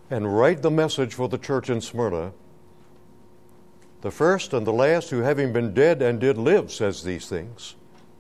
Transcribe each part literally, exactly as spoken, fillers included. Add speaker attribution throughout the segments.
Speaker 1: and write the message for the church in Smyrna. The first and the last who, having been dead and did live, says these things.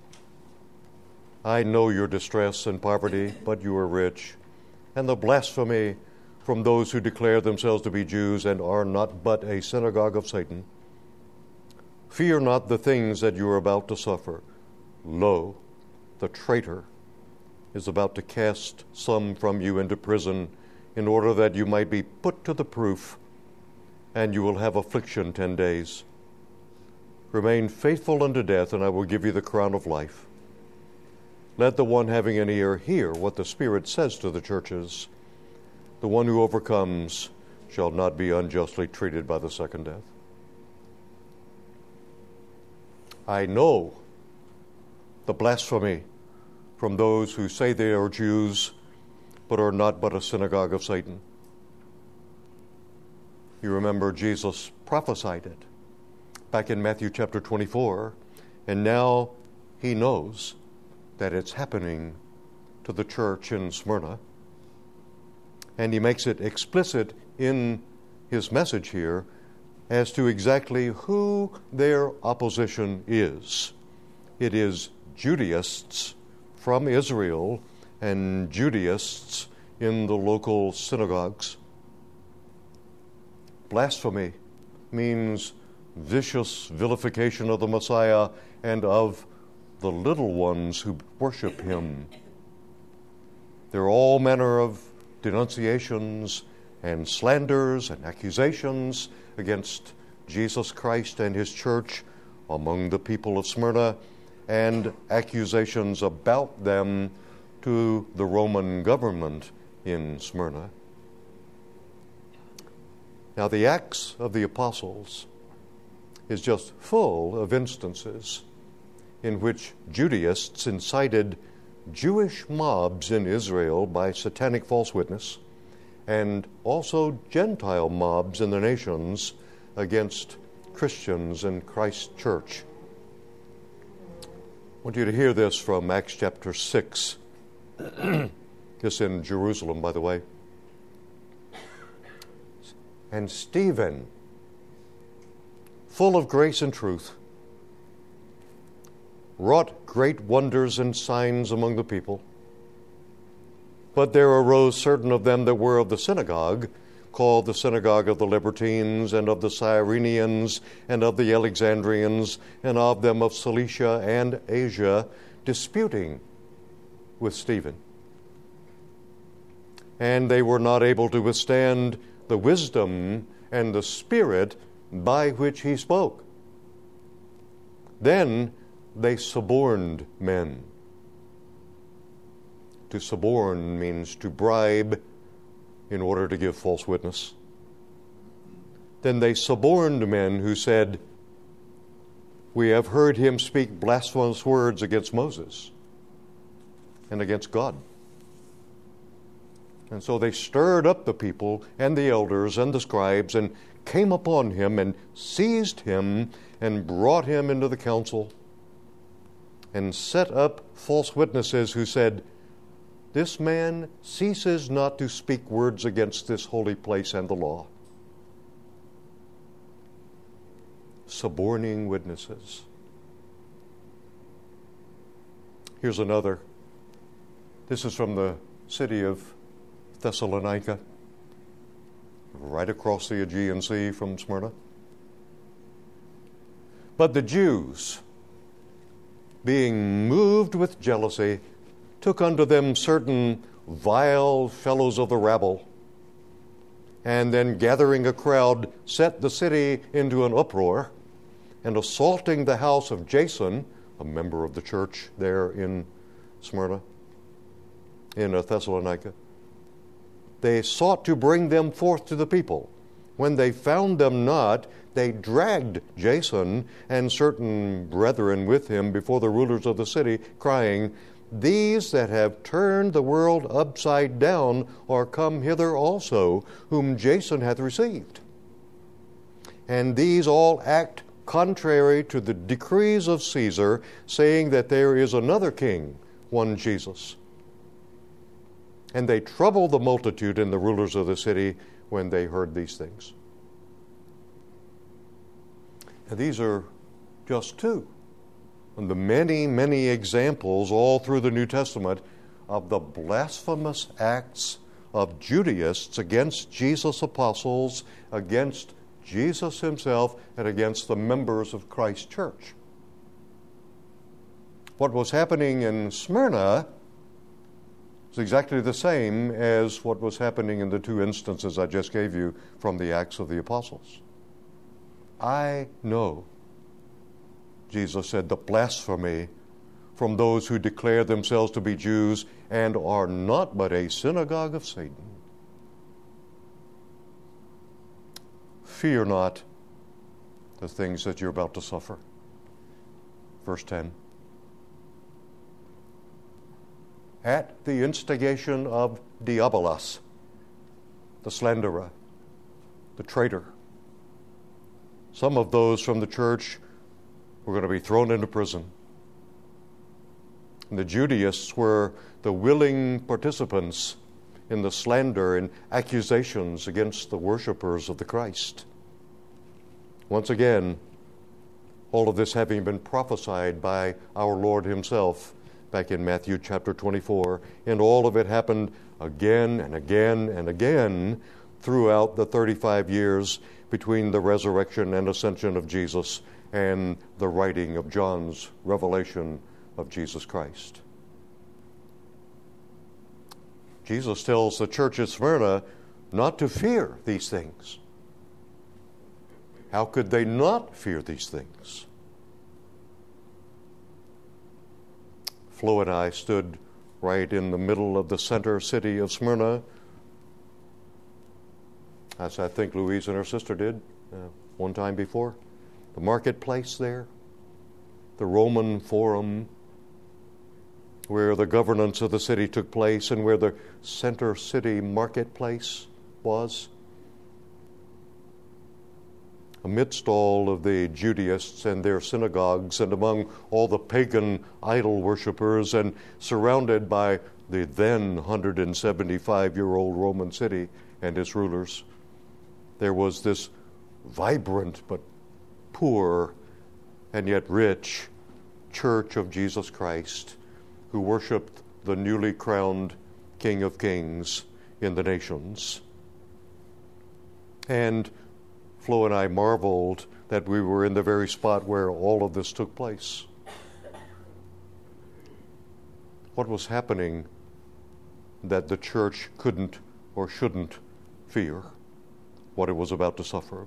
Speaker 1: I know your distress and poverty, but you are rich, and the blasphemy from those who declare themselves to be Jews and are not but a synagogue of Satan. Fear not the things that you are about to suffer. Lo, the traitor is about to cast some from you into prison, in order that you might be put to the proof, and you will have affliction ten days. Remain faithful unto death, and I will give you the crown of life. Let the one having an ear hear what the Spirit says to the churches. The one who overcomes shall not be unjustly treated by the second death. I know the blasphemy from those who say they are Jews, but are not but a synagogue of Satan. You remember Jesus prophesied it back in Matthew chapter twenty-four, and now he knows that it's happening to the church in Smyrna. And he makes it explicit in his message here as to exactly who their opposition is. It is Judaists from Israel and Judaists in the local synagogues. Blasphemy means vicious vilification of the Messiah and of the little ones who worship him. There are all manner of denunciations and slanders and accusations against Jesus Christ and his church among the people of Smyrna, and accusations about them to the Roman government in Smyrna. Now, the Acts of the Apostles is just full of instances in which Judaists incited Jewish mobs in Israel by satanic false witness, and also Gentile mobs in the nations against Christians in Christ's church. I want you to hear this from Acts chapter six. This in Jerusalem, by the way. And Stephen, full of grace and truth, wrought great wonders and signs among the people. But there arose certain of them that were of the synagogue, called the synagogue of the Libertines, and of the Cyrenians, and of the Alexandrians, and of them of Cilicia and Asia, disputing with Stephen. And they were not able to withstand the wisdom and the spirit by which he spoke. Then they suborned men. To suborn means to bribe in order to give false witness. Then they suborned men who said, "We have heard him speak blasphemous words against Moses and against God." And so they stirred up the people and the elders and the scribes and came upon him and seized him and brought him into the council and set up false witnesses who said, "This man ceases not to speak words against this holy place and the law." Suborning witnesses. Here's another. This is from the city of Thessalonica, right across the Aegean Sea from Smyrna. But the Jews, being moved with jealousy, took unto them certain vile fellows of the rabble, and then gathering a crowd, set the city into an uproar, and assaulting the house of Jason, a member of the church there in Smyrna, in Thessalonica, they sought to bring them forth to the people. When they found them not, they dragged Jason and certain brethren with him before the rulers of the city, crying, "These that have turned the world upside down are come hither also, whom Jason hath received. And these all act contrary to the decrees of Caesar, saying that there is another king, one Jesus. And they troubled the multitude and the rulers of the city when they heard these things. And these are just two of the many, many examples all through the New Testament of the blasphemous acts of Judaists against Jesus' apostles, against Jesus himself, and against the members of Christ's church. What was happening in Smyrna is exactly the same as what was happening in the two instances I just gave you from the Acts of the Apostles. I know, Jesus said, the blasphemy from those who declare themselves to be Jews and are not but a synagogue of Satan. Fear not the things that you're about to suffer. Verse ten. At the instigation of Diabolos, the slanderer, the traitor, some of those from the church were going to be thrown into prison. And the Judaists were the willing participants in the slander and accusations against the worshipers of the Christ. Once again, all of this having been prophesied by our Lord himself back in Matthew chapter twenty-four, and all of it happened again and again and again throughout the thirty-five years between the resurrection and ascension of Jesus and the writing of John's revelation of Jesus Christ. Jesus tells the church at Smyrna not to fear these things. How could they not fear these things? Flo and I stood right in the middle of the center city of Smyrna, as I think Louise and her sister did uh, one time before. The marketplace there, the Roman Forum, where the governance of the city took place and where the center city marketplace was. Amidst all of the Judaists and their synagogues and among all the pagan idol worshippers and surrounded by the then one hundred seventy-five-year-old Roman city and its rulers, there was this vibrant but poor and yet rich church of Jesus Christ who worshiped the newly crowned King of Kings in the nations. And Flo and I marveled that we were in the very spot where all of this took place. What was happening that the church couldn't or shouldn't fear? What it was about to suffer?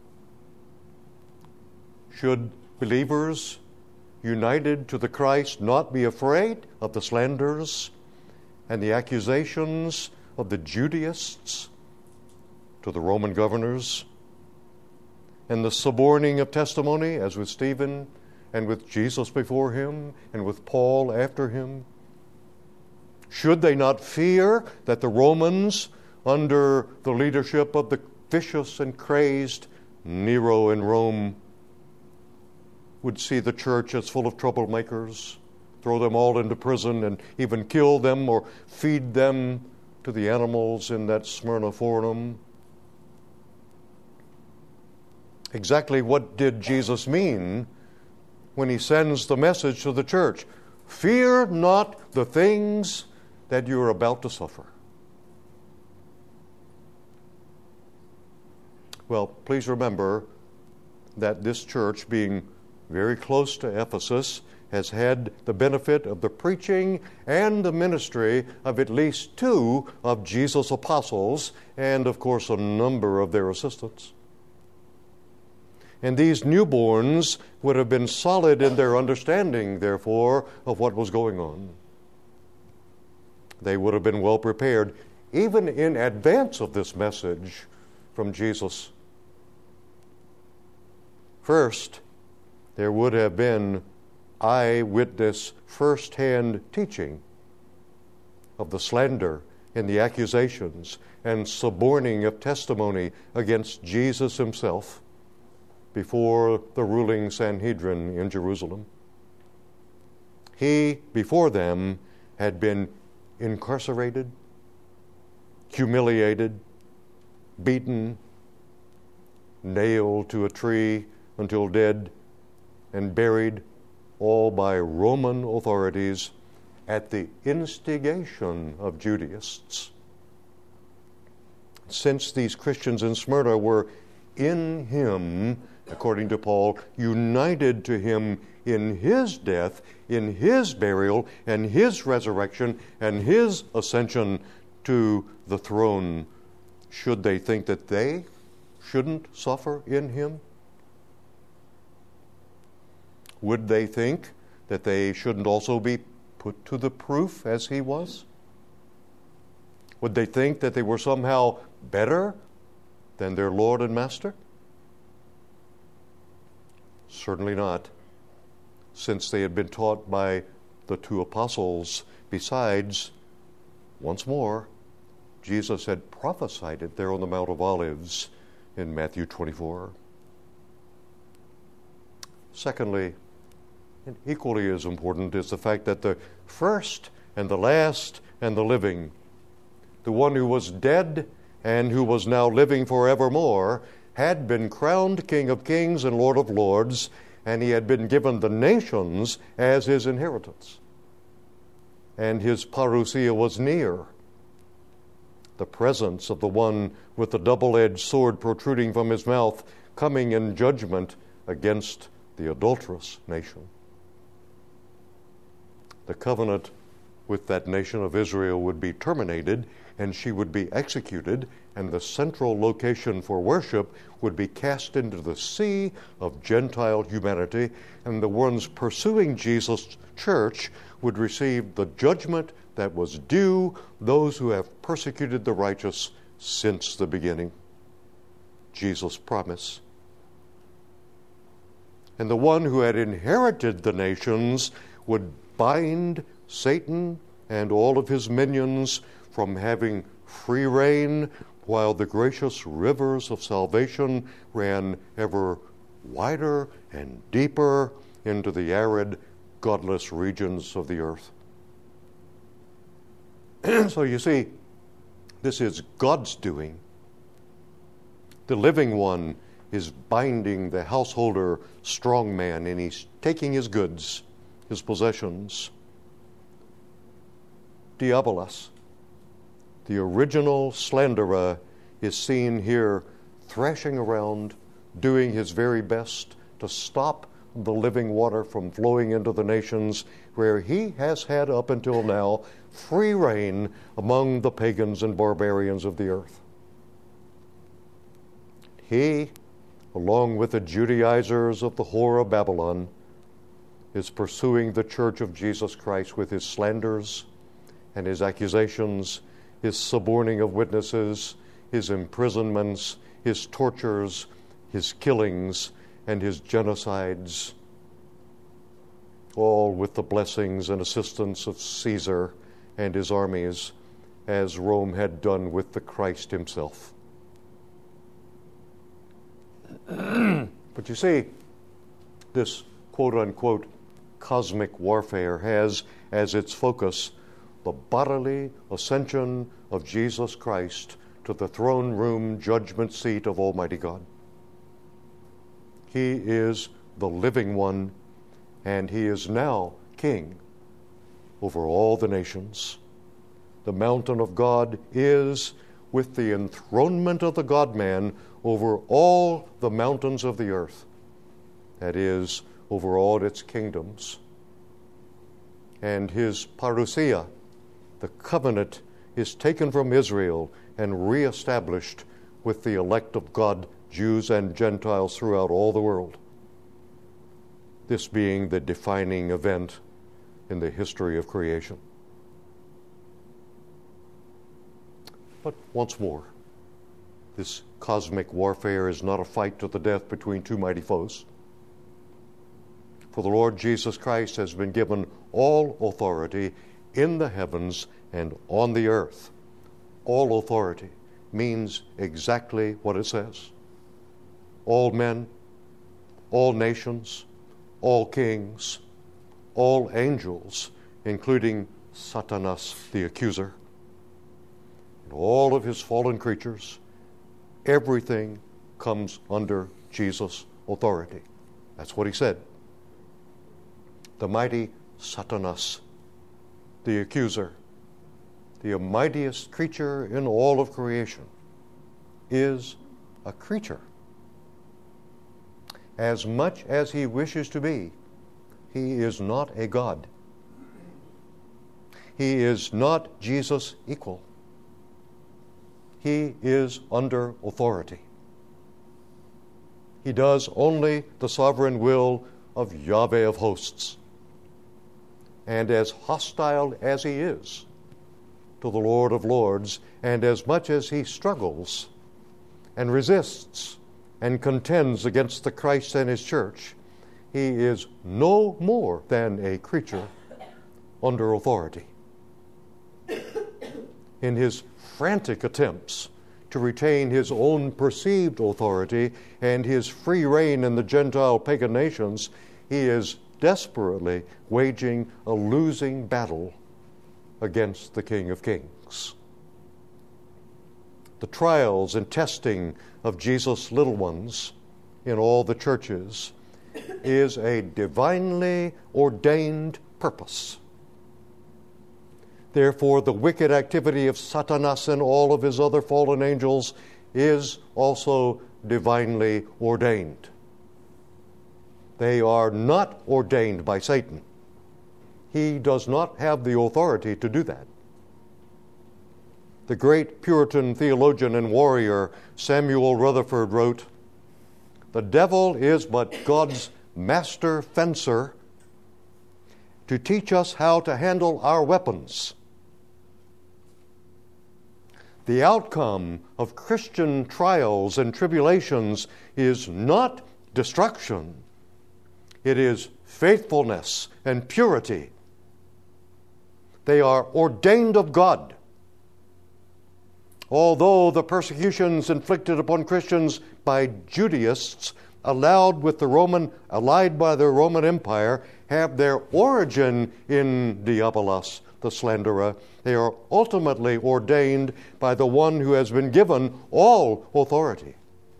Speaker 1: Should believers united to the Christ not be afraid of the slanders and the accusations of the Judaists to the Roman governors, and the suborning of testimony, as with Stephen and with Jesus before him and with Paul after him? Should they not fear that the Romans, under the leadership of the vicious and crazed Nero in Rome, would see the church as full of troublemakers, throw them all into prison and even kill them or feed them to the animals in that Smyrna Forum? Exactly what did Jesus mean when he sends the message to the church? Fear not the things that you are about to suffer. Well, please remember that this church, being very close to Ephesus, has had the benefit of the preaching and the ministry of at least two of Jesus' apostles and, of course, a number of their assistants. And these newborns would have been solid in their understanding, therefore, of what was going on. They would have been well prepared, even in advance of this message from Jesus. First, there would have been eyewitness, first-hand teaching of the slander and the accusations and suborning of testimony against Jesus himself before the ruling Sanhedrin in Jerusalem. He, before them, had been incarcerated, humiliated, beaten, nailed to a tree until dead, and buried, all by Roman authorities at the instigation of Judaists. Since these Christians in Smyrna were in him, according to Paul, united to him in his death, in his burial, and his resurrection, and his ascension to the throne, should they think that they shouldn't suffer in him? Would they think that they shouldn't also be put to the proof as he was? Would they think that they were somehow better than their Lord and Master? Certainly not, since they had been taught by the two apostles. Besides, once more, Jesus had prophesied it there on the Mount of Olives in Matthew twenty-four. Secondly, and equally as important, is the fact that the first and the last and the living, the one who was dead and who was now living forevermore, had been crowned King of Kings and Lord of Lords, and he had been given the nations as his inheritance. And his parousia was near. The presence of the one with the double-edged sword protruding from his mouth, coming in judgment against the adulterous nation. The covenant with that nation of Israel would be terminated, and she would be executed, and the central location for worship would be cast into the sea of Gentile humanity, and the ones pursuing Jesus' church would receive the judgment that was due those who have persecuted the righteous since the beginning. Jesus' promise. And the one who had inherited the nations would bind Satan and all of his minions from having free reign, while the gracious rivers of salvation ran ever wider and deeper into the arid, godless regions of the earth. So you see, this is God's doing. The living one is binding the householder strong man, and he's taking his goods, his possessions. Diabolos, the original slanderer, is seen here thrashing around, doing his very best to stop the living water from flowing into the nations, where he has had up until now free reign among the pagans and barbarians of the earth. He, along with the Judaizers of the whore of Babylon, is pursuing the church of Jesus Christ with his slanders and his accusations, his suborning of witnesses, his imprisonments, his tortures, his killings, and his genocides, all with the blessings and assistance of Caesar and his armies, as Rome had done with the Christ himself. But you see, this quote-unquote cosmic warfare has as its focus the bodily ascension of Jesus Christ to the throne room judgment seat of Almighty God. He is the living one, and he is now king over all the nations. The mountain of God is, with the enthronement of the God-man, over all the mountains of the earth, that is, over all its kingdoms. And his parousia, the covenant, is taken from Israel and reestablished with the elect of God, Jews and Gentiles throughout all the world. This being the defining event in the history of creation. But once more, this cosmic warfare is not a fight to the death between two mighty foes. For the Lord Jesus Christ has been given all authority in the heavens and on the earth. All authority means exactly what it says. All men, all nations, all kings, all angels, including Satanas the accuser, and all of his fallen creatures, everything comes under Jesus' authority. That's what he said. The mighty Satanas, the accuser, the mightiest creature in all of creation, is a creature. As much as he wishes to be, he is not a God. He is not Jesus' equal. He is under authority. He does only the sovereign will of Yahweh of hosts. And as hostile as he is to the Lord of lords, and as much as he struggles and resists and contends against the Christ and his church, he is no more than a creature under authority. In his frantic attempts to retain his own perceived authority and his free reign in the Gentile pagan nations, he is desperately waging a losing battle against the King of Kings. The trials and testing of Jesus' little ones in all the churches is a divinely ordained purpose. Therefore, the wicked activity of Satanas and all of his other fallen angels is also divinely ordained. They are not ordained by Satan. He does not have the authority to do that. The great Puritan theologian and warrior Samuel Rutherford wrote, "The devil is but God's master fencer to teach us how to handle our weapons. The outcome of Christian trials and tribulations is not destruction. It is faithfulness and purity. They are ordained of God. Although the persecutions inflicted upon Christians by Judaists, allowed with the Roman, allied by the Roman Empire, have their origin in Diabolos, the slanderer, they are ultimately ordained by the one who has been given all authority.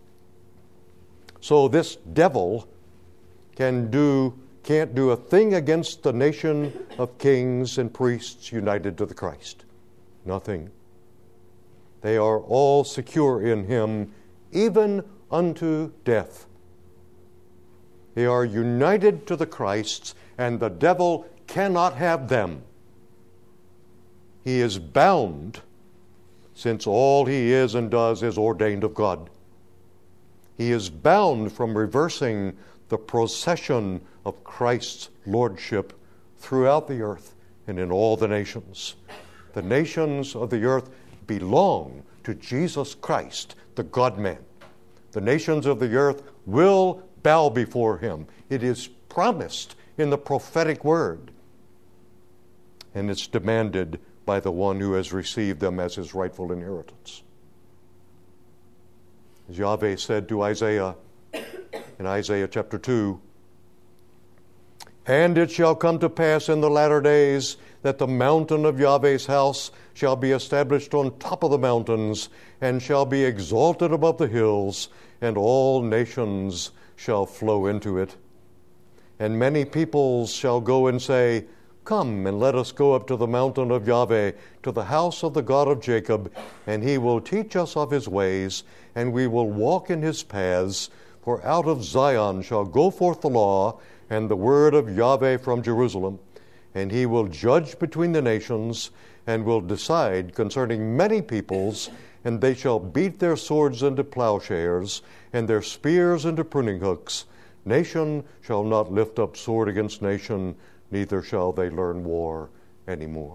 Speaker 1: So this devil can do, can't do a thing against the nation of kings and priests united to the Christ. Nothing. They are all secure in him, even unto death. They are united to the Christ, and the devil cannot have them. He is bound, since all he is and does is ordained of God. He is bound from reversing the procession of Christ's lordship throughout the earth and in all the nations. The nations of the earth belong to Jesus Christ, the God-man. The nations of the earth will bow before him. It is promised in the prophetic word, and it's demanded by the one who has received them as his rightful inheritance. As Yahweh said to Isaiah in Isaiah chapter two, "And it shall come to pass in the latter days that the mountain of Yahweh's house shall be established on top of the mountains, and shall be exalted above the hills, and all nations shall flow into it. And many peoples shall go and say, Come, and let us go up to the mountain of Yahweh, to the house of the God of Jacob, and he will teach us of his ways, and we will walk in his paths. For out of Zion shall go forth the law, and the word of Yahweh from Jerusalem. And he will judge between the nations, and will decide concerning many peoples, and they shall beat their swords into plowshares, and their spears into pruning hooks. Nation shall not lift up sword against nation, neither shall they learn war anymore."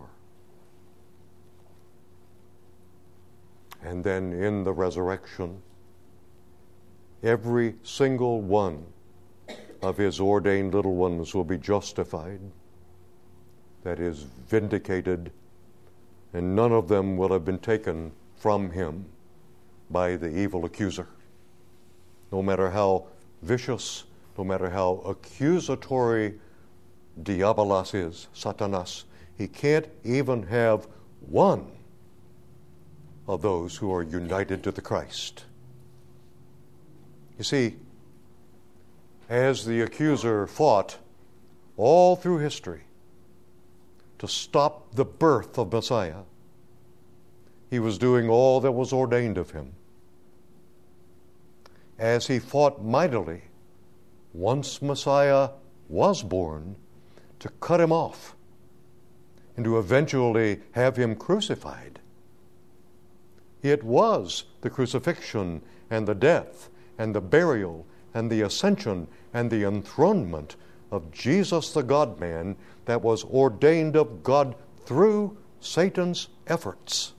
Speaker 1: And then in the resurrection, every single one of his ordained little ones will be justified, that is, vindicated, and none of them will have been taken from him by the evil accuser. No matter how vicious, no matter how accusatory Diabolos is, Satanas, he can't even have one of those who are united to the Christ. You see, as the accuser fought all through history to stop the birth of Messiah, he was doing all that was ordained of him. As he fought mightily, once Messiah was born, to cut him off and to eventually have him crucified. It was the crucifixion and the death and the burial and the ascension and the enthronement of Jesus the God-man that was ordained of God through Satan's efforts.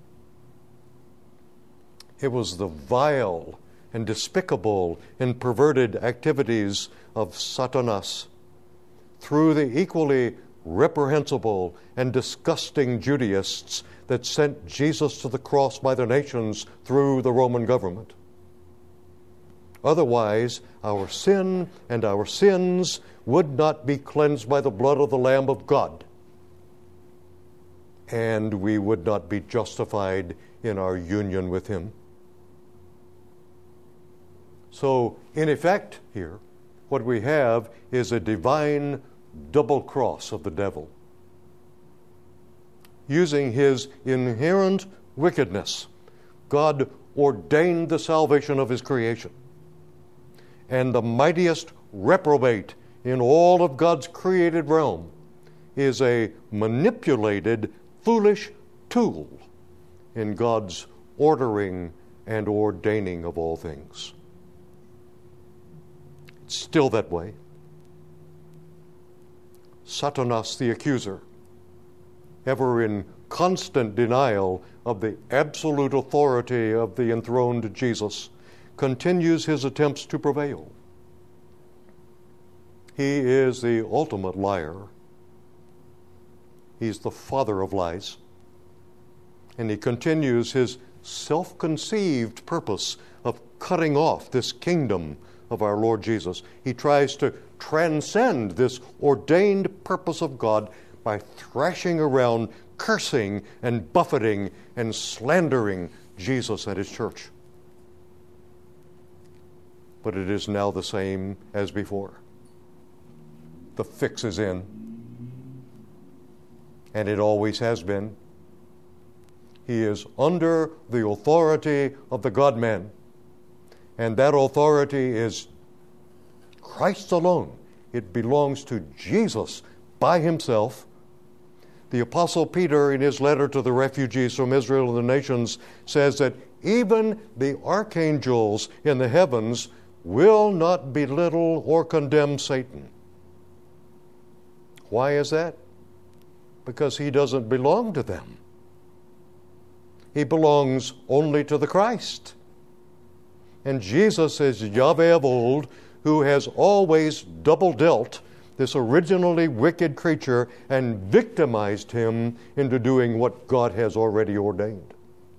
Speaker 1: It was the vile and despicable and perverted activities of Satanas through the equally reprehensible and disgusting Judaists that sent Jesus to the cross by the nations through the Roman government. Otherwise, our sin and our sins would not be cleansed by the blood of the Lamb of God, and we would not be justified in our union with Him. So, in effect here, what we have is a divine double cross of the devil. Using his inherent wickedness, God ordained the salvation of His creation. And the mightiest reprobate in all of God's created realm is a manipulated, foolish tool in God's ordering and ordaining of all things. It's still that way. Satanas the accuser, ever in constant denial of the absolute authority of the enthroned Jesus, continues his attempts to prevail. He is the ultimate liar. He's the father of lies. And he continues his self-conceived purpose of cutting off this kingdom of our Lord Jesus. He tries to transcend this ordained purpose of God by thrashing around, cursing and buffeting and slandering Jesus and His church. But it is now the same as before. The fix is in, and it always has been. He is under the authority of the God-man, and that authority is Christ alone. It belongs to Jesus by Himself. The Apostle Peter, in his letter to the refugees from Israel and the nations, says that even the archangels in the heavens will not belittle or condemn Satan. Why is that? Because he doesn't belong to them. He belongs only to the Christ. And Jesus is Yahweh of old, who has always double dealt this originally wicked creature and victimized him into doing what God has already ordained.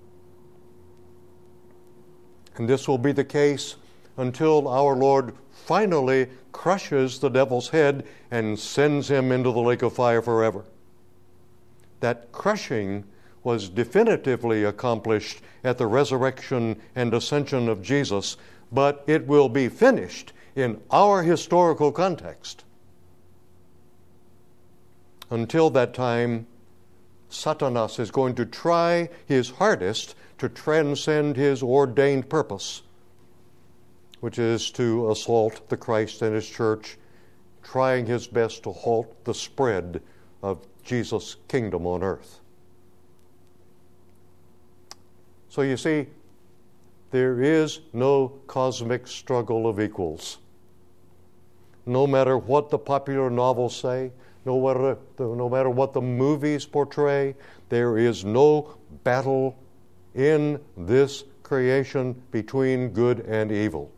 Speaker 1: And this will be the case until our Lord finally crushes the devil's head and sends him into the lake of fire forever. That crushing was definitively accomplished at the resurrection and ascension of Jesus, but it will be finished in our historical context. Until that time, Satanas is going to try his hardest to transcend his ordained purpose, which is to assault the Christ and His church, trying his best to halt the spread of Jesus' kingdom on earth. So you see, there is no cosmic struggle of equals. No matter what the popular novels say, no matter, no matter what the movies portray, there is no battle in this creation between good and evil.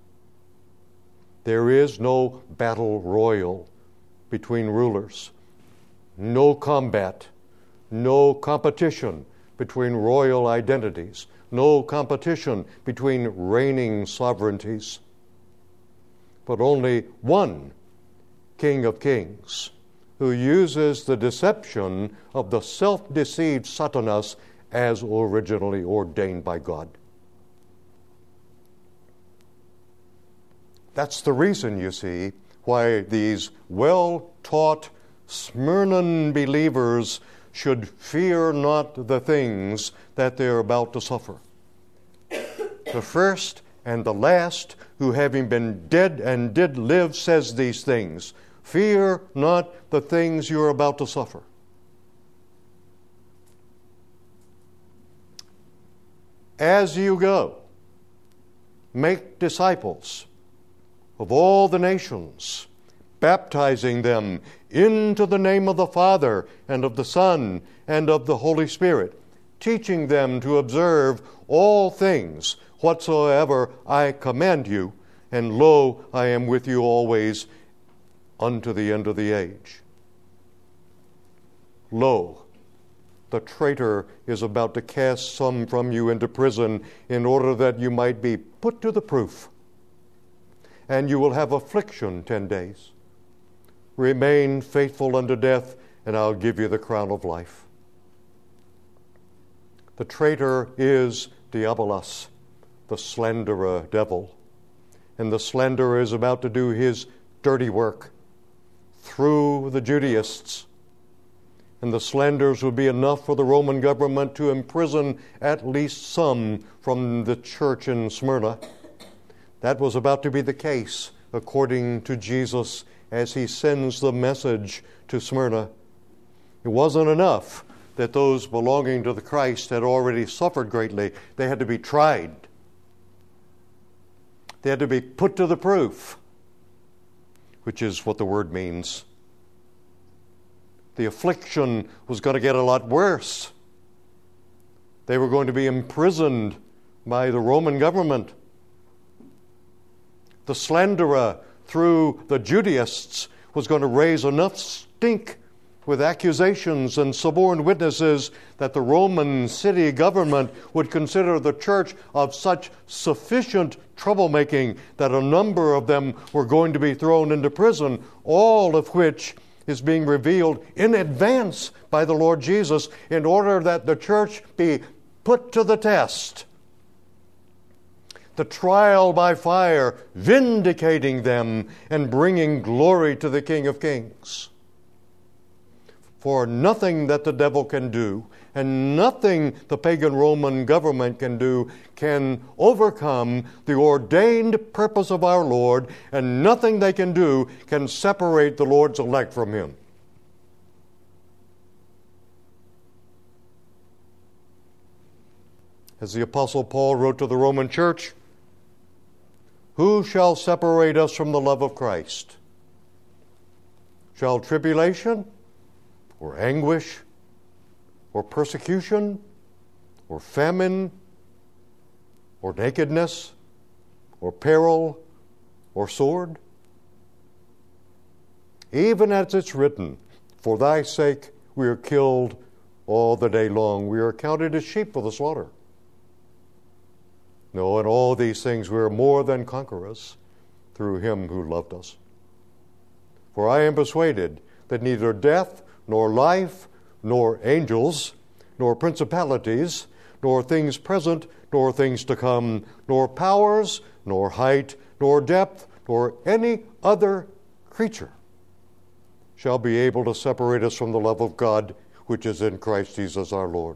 Speaker 1: There is no battle royal between rulers, no combat, no competition between royal identities, no competition between reigning sovereignties, but only one King of Kings who uses the deception of the self-deceived Satanas as originally ordained by God. That's the reason, you see, why these well-taught Smyrnan believers should fear not the things that they're about to suffer. The first and the last, who having been dead and did live, says these things. Fear not the things you're about to suffer. As you go, make disciples of all the nations, baptizing them into the name of the Father and of the Son and of the Holy Spirit, teaching them to observe all things whatsoever I command you, and lo, I am with you always unto the end of the age. Lo, the traitor is about to cast some from you into prison in order that you might be put to the proof. And you will have affliction ten days. Remain faithful unto death, and I'll give you the crown of life. The traitor is Diabolos, the slanderer devil. And the slanderer is about to do his dirty work through the Judaists. And the slanders would be enough for the Roman government to imprison at least some from the church in Smyrna. That was about to be the case, according to Jesus, as he sends the message to Smyrna. It wasn't enough that those belonging to the Christ had already suffered greatly. They had to be tried. They had to be put to the proof, which is what the word means. The affliction was going to get a lot worse. They were going to be imprisoned by the Roman government. The slanderer through the Judaists was going to raise enough stink with accusations and suborned witnesses that the Roman city government would consider the church of such sufficient troublemaking that a number of them were going to be thrown into prison, all of which is being revealed in advance by the Lord Jesus in order that the church be put to the test. The trial by fire, vindicating them and bringing glory to the King of Kings. For nothing that the devil can do, and nothing the pagan Roman government can do, can overcome the ordained purpose of our Lord, and nothing they can do can separate the Lord's elect from Him. As the Apostle Paul wrote to the Roman church, who shall separate us from the love of Christ? Shall tribulation, or anguish, or persecution, or famine, or nakedness, or peril, or sword? Even as it's written, for thy sake we are killed all the day long. We are counted as sheep for the slaughter. No, in all these things we are more than conquerors through him who loved us. For I am persuaded that neither death, nor life, nor angels, nor principalities, nor things present, nor things to come, nor powers, nor height, nor depth, nor any other creature shall be able to separate us from the love of God which is in Christ Jesus our Lord.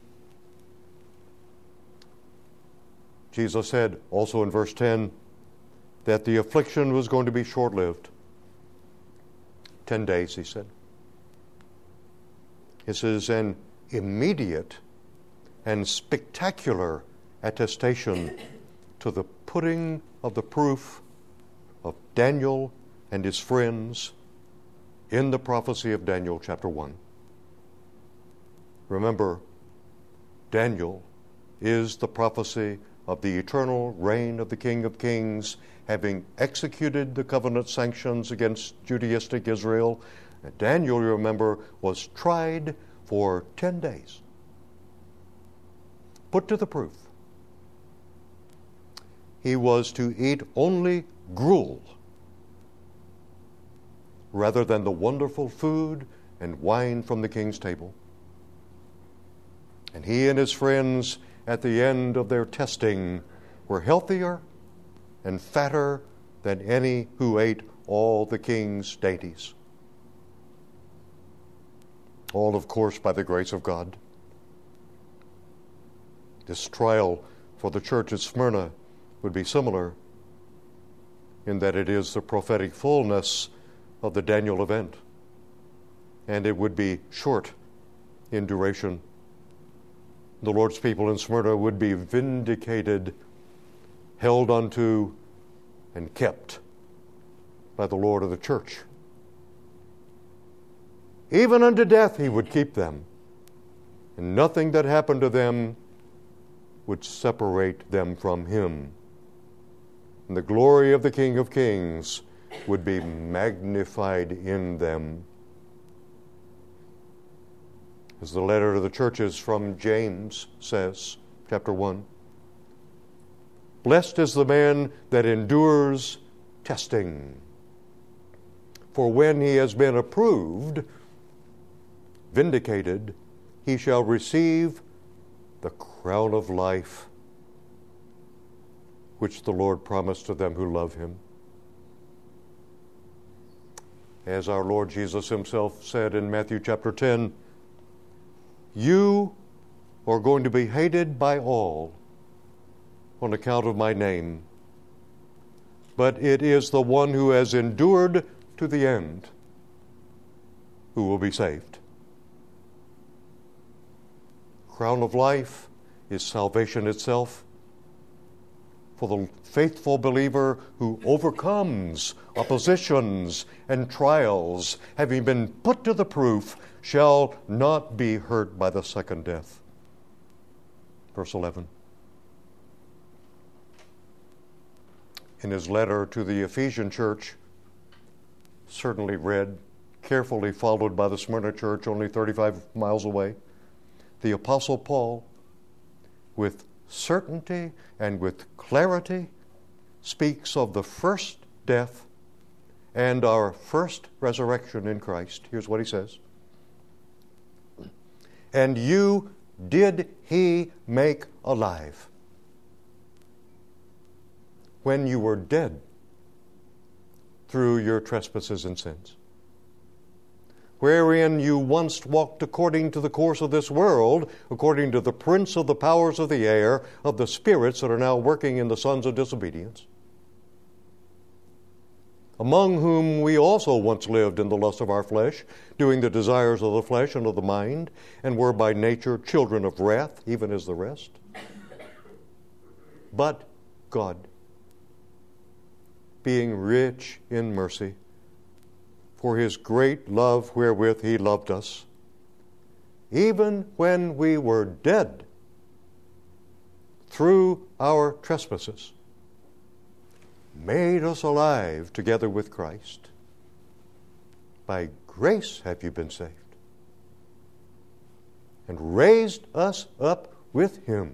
Speaker 1: Jesus said also in verse ten that the affliction was going to be short-lived. Ten days, he said. This is an immediate and spectacular attestation to the putting of the proof of Daniel and his friends in the prophecy of Daniel chapter one. Remember, Daniel is the prophecy of the eternal reign of the King of Kings, having executed the covenant sanctions against Judaistic Israel. And Daniel, you remember, was tried for ten days, put to the proof. He was to eat only gruel rather than the wonderful food and wine from the king's table. And he and his friends, at the end of their testing, were healthier and fatter than any who ate all the king's dainties. All, of course, by the grace of God. This trial for the church at Smyrna would be similar in that it is the prophetic fullness of the Daniel event, and it would be short in duration. The Lord's people in Smyrna would be vindicated, held unto, and kept by the Lord of the church. Even unto death he would keep them, and nothing that happened to them would separate them from him. And the glory of the King of Kings would be magnified in them. As the letter to the churches from James says, chapter one, blessed is the man that endures testing, for when he has been approved, vindicated, he shall receive the crown of life which the Lord promised to them who love him. As our Lord Jesus himself said in Matthew chapter ten, you are going to be hated by all on account of my name, but it is the one who has endured to the end who will be saved. Crown of life is salvation itself for the faithful believer who overcomes oppositions and trials, having been put to the proof, shall not be hurt by the second death. Verse eleven. In his letter to the Ephesian church, certainly read, carefully followed by the Smyrna church only thirty-five miles away, the Apostle Paul, with certainty and with clarity, speaks of the first death and our first resurrection in Christ. Here's what he says. And you did he make alive when you were dead through your trespasses and sins, wherein you once walked according to the course of this world, according to the prince of the powers of the air, of the spirits that are now working in the sons of disobedience, among whom we also once lived in the lust of our flesh, doing the desires of the flesh and of the mind, and were by nature children of wrath, even as the rest. But God, being rich in mercy, for his great love wherewith he loved us, even when we were dead through our trespasses, made us alive together with Christ. By grace have you been saved, and raised us up with him,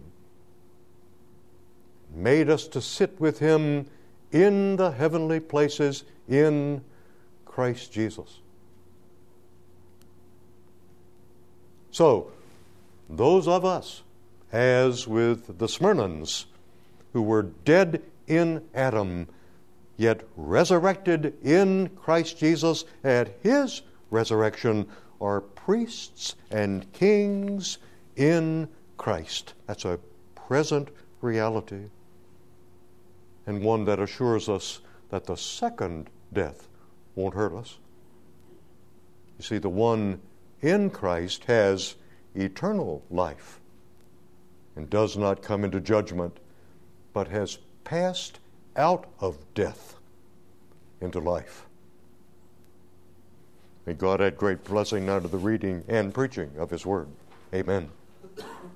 Speaker 1: made us to sit with him in the heavenly places in Christ Jesus. So, those of us, as with the Smyrnans, who were dead in Adam, yet resurrected in Christ Jesus at his resurrection, are priests and kings in Christ. That's a present reality, and one that assures us that the second death won't hurt us. You see, the one in Christ has eternal life and does not come into judgment, but has passed out of death into life. May God add great blessing now to the reading and preaching of his word. Amen.